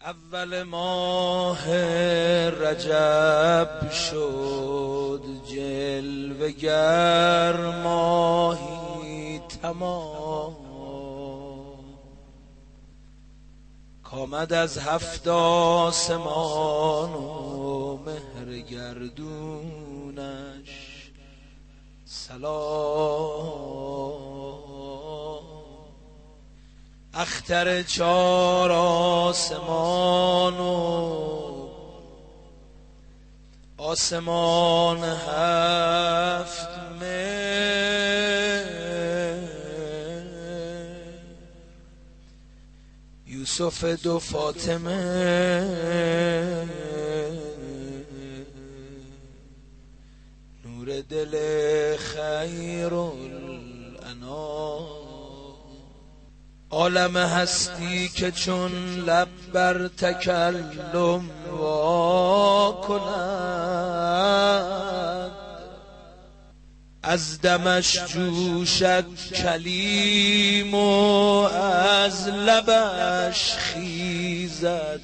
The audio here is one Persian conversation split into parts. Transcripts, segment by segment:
اول ماه رجب شد جلوه گر ماهی تمام، کامد از هفت آسمان و مهر گردونش سلام. اختر چار آسمان و آسمان هفت مهر، یوسف دو فاطمه نور دل خیرالانام. عالم هستی که چون لب بر تکلم وا کند، از دمش جوشد کلیم و از لبش خیزد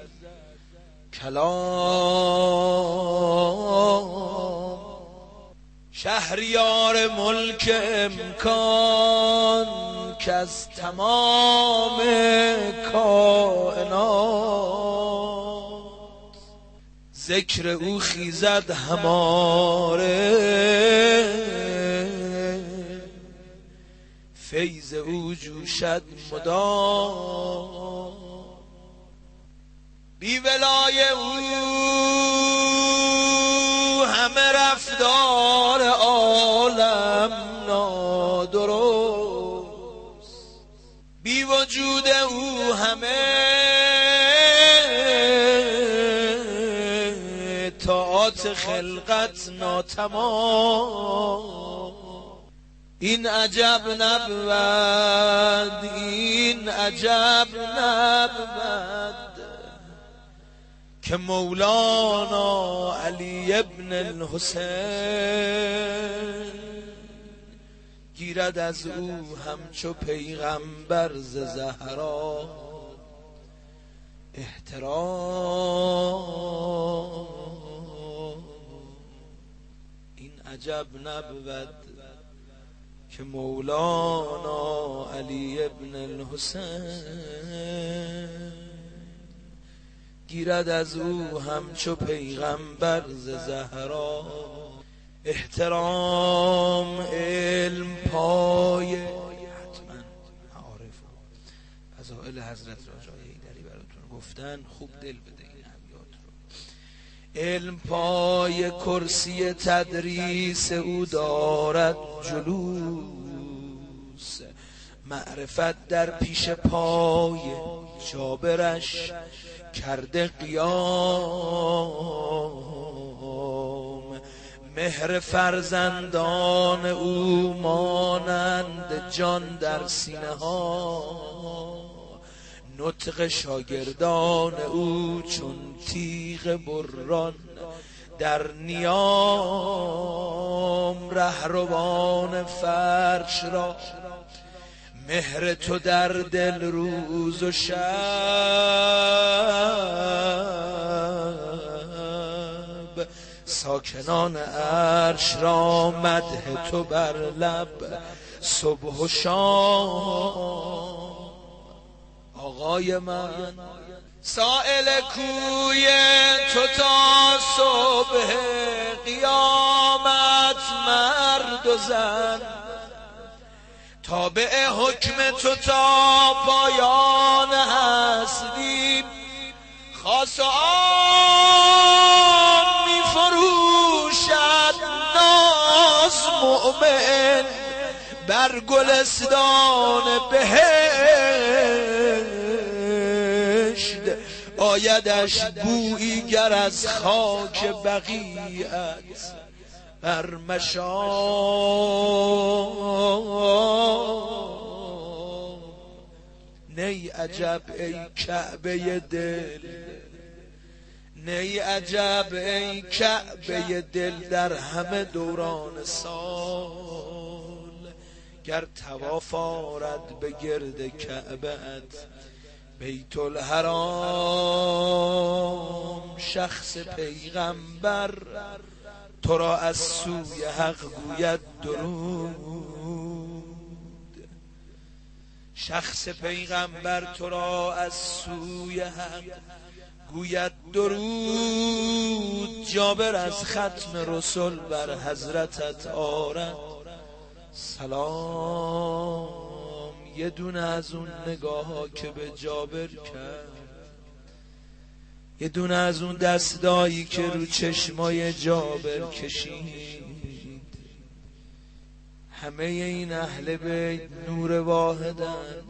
کلام. شهریار ملک امکان که از تمام کائنات ذکر او خیزد هماره، فیض او جوشد مدام. بی ولای او همه رفتار عالم نادرست، بی وجود او همه طاعات خلقت ناتمام. این عجب نبود، این عجب نبود که مولانا علی ابن الحسین گیرد از او همچو پیغمبر ز زهرا احترام. این عجب نبود که مولانا علی ابن الحسین گیرد از او همچو پیغمبر ز زهرا احترام. علم پای حتما معارف و فضائل حضرت راجع حیدری براتون گفتن، خوب دل بده این ابیات رو. علم پای کرسی تدریس او دارد جلوس، معرفت در پیش پای جابرش کرده قیام. مهر فرزندان او مانند جان در سینه ها، نطق شاگردان او چون تیغ بران در نیام. رهروان فرش را مهر تو در دل روز و شب، ساکنان عرش را مدح تو بر لب صبح و شام. آقای من سائل کوی تو تا صبح قیامت، مرد و زن تابع حکم تو تا پایان هستی. خاص و عام می فروشد ناز مؤمن بر گلستان بهشت. آیدش بویی گر از خاک بقیعت بر مشام. نی عجب ای کعبه دل، نی عجب ای کعبه دل در همه دوران سال، گر طواف آرد به گرد کعبه‌ات بیت الحرام شخص پیغمبر تو را از سوی حق گوید درود. شخص پیغمبر تو را از سوی حق گوید درود. جابر از ختم رسل بر حضرتت آرد سلام. یه دونه از اون نگاه ها که به جابر کرد، یه دونه از اون دستایی که رو چشمای جابر کشید، همه این اهل بیت نور واحدن،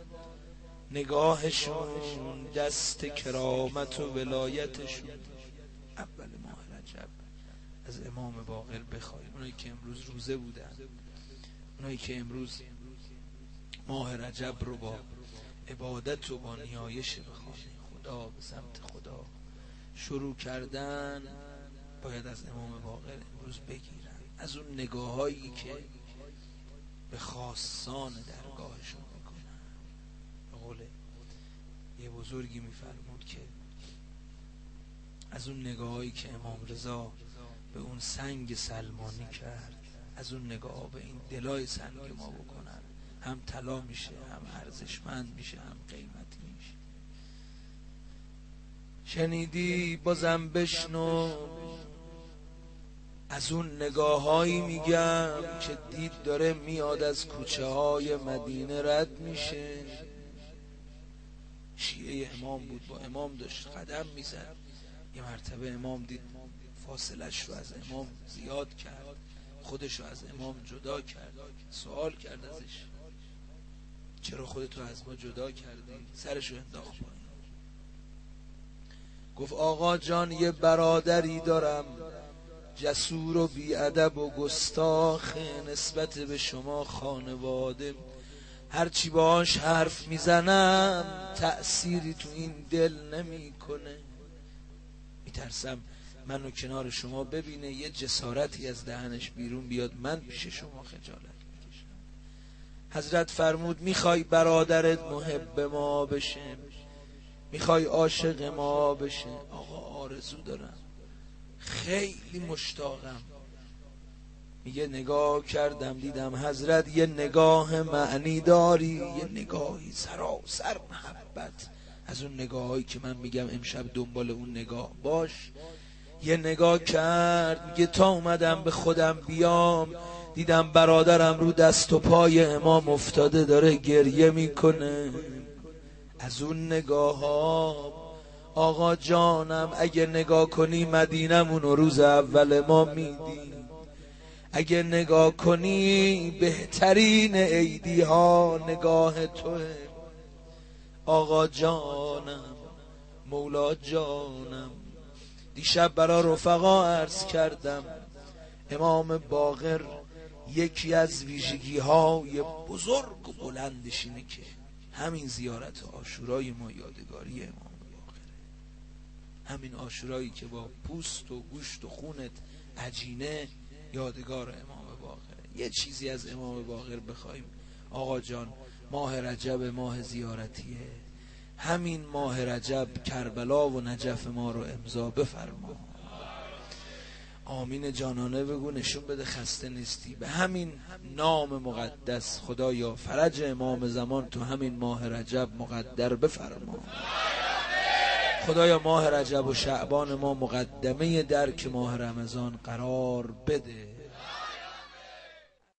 نگاهشون دست کرامت و ولایتشون. اول ماه رجب از امام باقر بخواهیم، اونایی که امروز روزه بودن، اونایی که امروز ماه رجب رو با عبادت و با نیایش به خانه خدا به سمت خدا شروع کردن، باید از امام باقر امروز بگیرن، از اون نگاهایی که به خاصان درگاهشون میکنن. به قول یه بزرگی میفرمود که از اون نگاهایی که امام رضا به اون سنگ سلمانی کرد، از اون نگاه به این دلای سنگ ما بکنن، هم طلا میشه، هم ارزشمند میشه، هم قیمتی میشه. شنیدی؟ بازم بشنو. از اون نگاهایی میگم که دید داره میاد از کوچه های مدینه رد میشه. شیعه امام بود، با امام داشت قدم میزد. یه مرتبه امام دید فاصلش رو از امام زیاد کرد، خودش رو از امام جدا کرد. سوال کرد ازش چرا خودتو از ما جدا کردی؟ سرش رو انداخت پایین. گفت آقا جان، یه برادری دارم جسور و بیادب و گستاخ، نسبت به شما خانواده هرچی باهاش حرف میزنم تأثیری تو این دل نمیکنه. میترسم منو کنار شما ببینه یه جسارتی از دهنش بیرون بیاد، من پیش شما خجالت میکشم. حضرت فرمود میخوای برادرت محب ما بشه؟ میخوای عاشق ما بشه؟ آقا آرزو دارم، خیلی مشتاقم. میگه نگاه کردم دیدم حضرت یه نگاه معنی داری، یه نگاهی سراسر محبت، از اون نگاهایی که من میگم امشب دنبال اون نگاه باش. یه نگاه کرد، میگه تا اومدم به خودم بیام دیدم برادرم رو دست و پای امام افتاده داره گریه میکنه. از اون نگاه ها آقا جانم اگه نگاه کنی مدینمون رو روز اول ما میدی، اگه نگاه کنی بهترین عیدی ها نگاه توه. آقا جانم مولا جانم، دیشب برا رفقا عرض کردم امام باقر یکی از ویژگی های بزرگ و بلندش اینه که همین زیارت عاشورای ما یادگاری امام باقره. همین عاشورایی که با پوست و گوشت و خونت عجینه یادگار امام باقره. یه چیزی از امام باقر بخوایم آقا جان، ماه رجب ماه زیارتیه، همین ماه رجب کربلا و نجف ما رو امضا بفرما. آمین جانانه بگو، نشون بده خسته نیستی. به همین نام مقدس خدایا فرج امام زمان تو همین ماه رجب مقدر بفرما. خدایا ماه رجب و شعبان ما مقدمه درک ماه رمضان قرار بده.